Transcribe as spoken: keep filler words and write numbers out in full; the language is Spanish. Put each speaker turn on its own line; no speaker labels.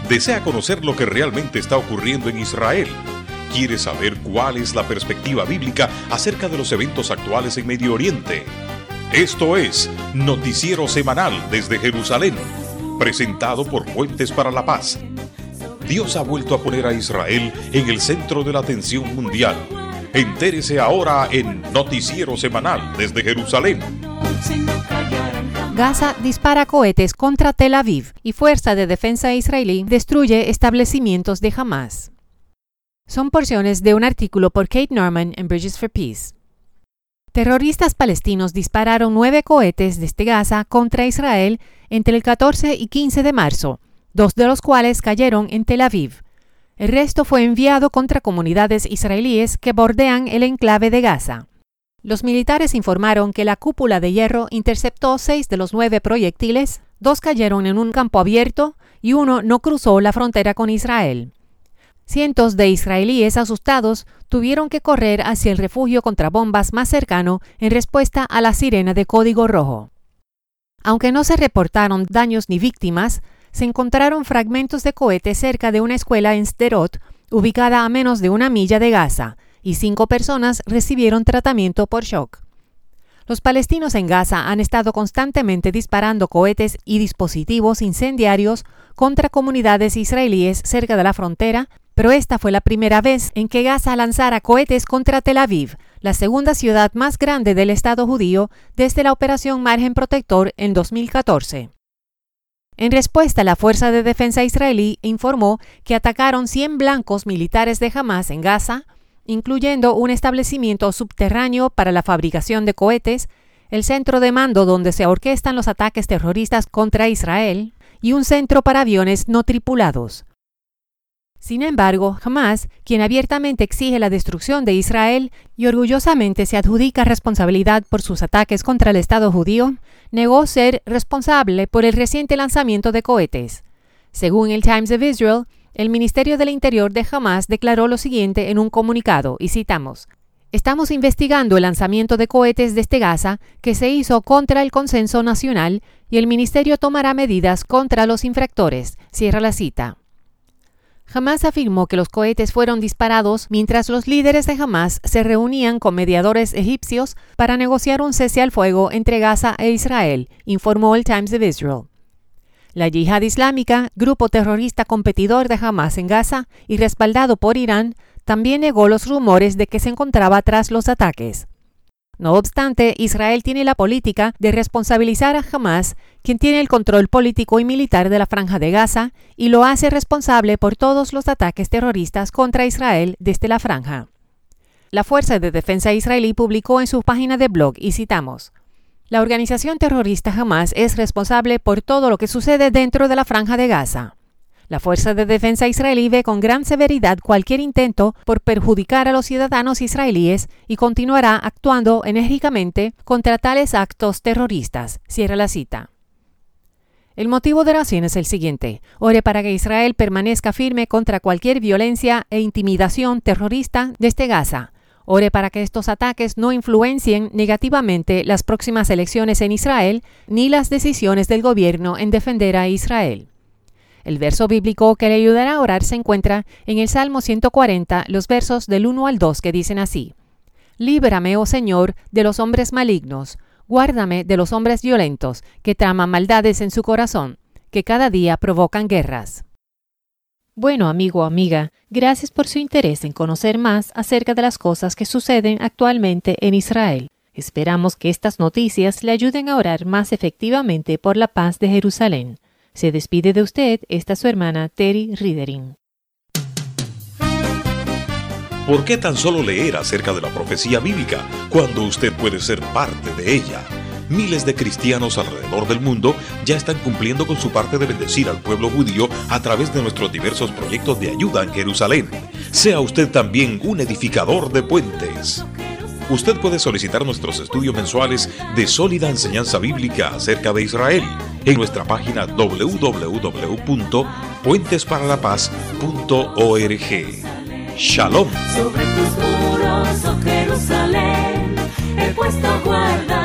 ¿Desea conocer lo que realmente está ocurriendo en Israel? ¿Quiere saber cuál es la perspectiva bíblica acerca de los eventos actuales en Medio Oriente? Esto es Noticiero Semanal desde Jerusalén, presentado por Puentes para la Paz. Dios ha vuelto a poner a Israel en el centro de la atención mundial. Entérese ahora en Noticiero Semanal desde Jerusalén.
Gaza dispara cohetes contra Tel Aviv y Fuerza de Defensa israelí destruye establecimientos de Hamas. Son porciones de un artículo por Kate Norman en Bridges for Peace. Terroristas palestinos dispararon nueve cohetes desde Gaza contra Israel entre el catorce y quince de marzo, dos de los cuales cayeron en Tel Aviv. El resto fue enviado contra comunidades israelíes que bordean el enclave de Gaza. Los militares informaron que la cúpula de hierro interceptó seis de los nueve proyectiles, dos cayeron en un campo abierto y uno no cruzó la frontera con Israel. Cientos de israelíes asustados tuvieron que correr hacia el refugio contra bombas más cercano en respuesta a la sirena de código rojo. Aunque no se reportaron daños ni víctimas, se encontraron fragmentos de cohetes cerca de una escuela en Sderot, ubicada a menos de una milla de Gaza, y cinco personas recibieron tratamiento por shock. Los palestinos en Gaza han estado constantemente disparando cohetes y dispositivos incendiarios contra comunidades israelíes cerca de la frontera, pero esta fue la primera vez en que Gaza lanzara cohetes contra Tel Aviv, la segunda ciudad más grande del Estado judío desde la Operación Margen Protector en dos mil catorce. En respuesta, la Fuerza de Defensa israelí informó que atacaron cien blancos militares de Hamas en Gaza, incluyendo un establecimiento subterráneo para la fabricación de cohetes, el centro de mando donde se orquestan los ataques terroristas contra Israel y un centro para aviones no tripulados. Sin embargo, Hamas, quien abiertamente exige la destrucción de Israel y orgullosamente se adjudica responsabilidad por sus ataques contra el Estado judío, negó ser responsable por el reciente lanzamiento de cohetes. Según el Times of Israel, el Ministerio del Interior de Hamas declaró lo siguiente en un comunicado, y citamos: «Estamos investigando el lanzamiento de cohetes desde Gaza que se hizo contra el consenso nacional y el Ministerio tomará medidas contra los infractores», cierra la cita. Hamas afirmó que los cohetes fueron disparados mientras los líderes de Hamas se reunían con mediadores egipcios para negociar un cese al fuego entre Gaza e Israel, informó el Times of Israel. La Yihad Islámica, grupo terrorista competidor de Hamas en Gaza y respaldado por Irán, también negó los rumores de que se encontraba tras los ataques. No obstante, Israel tiene la política de responsabilizar a Hamas, quien tiene el control político y militar de la Franja de Gaza, y lo hace responsable por todos los ataques terroristas contra Israel desde la Franja. La Fuerza de Defensa israelí publicó en su página de blog, y citamos: «La organización terrorista Hamas es responsable por todo lo que sucede dentro de la Franja de Gaza. La Fuerza de Defensa israelí ve con gran severidad cualquier intento por perjudicar a los ciudadanos israelíes y continuará actuando enérgicamente contra tales actos terroristas», cierra la cita. El motivo de oración es el siguiente: ore para que Israel permanezca firme contra cualquier violencia e intimidación terrorista desde Gaza. Ore para que estos ataques no influencien negativamente las próximas elecciones en Israel ni las decisiones del gobierno en defender a Israel. El verso bíblico que le ayudará a orar se encuentra en el Salmo ciento cuarenta, los versos del uno al dos, que dicen así: «Líbrame, oh Señor, de los hombres malignos, guárdame de los hombres violentos, que traman maldades en su corazón, que cada día provocan guerras». Bueno, amigo o amiga, gracias por su interés en conocer más acerca de las cosas que suceden actualmente en Israel. Esperamos que estas noticias le ayuden a orar más efectivamente por la paz de Jerusalén. Se despide de usted esta su hermana Terry Riedering.
¿Por qué tan solo leer acerca de la profecía bíblica cuando usted puede ser parte de ella? Miles de cristianos alrededor del mundo ya están cumpliendo con su parte de bendecir al pueblo judío a través de nuestros diversos proyectos de ayuda en Jerusalén. Sea usted también un edificador de puentes. Usted puede solicitar nuestros estudios mensuales de sólida enseñanza bíblica acerca de Israel en nuestra página doble u doble u doble u punto puentes para la paz punto org. Shalom.
Sobre tus muros, oh Jerusalén, he puesto guarda.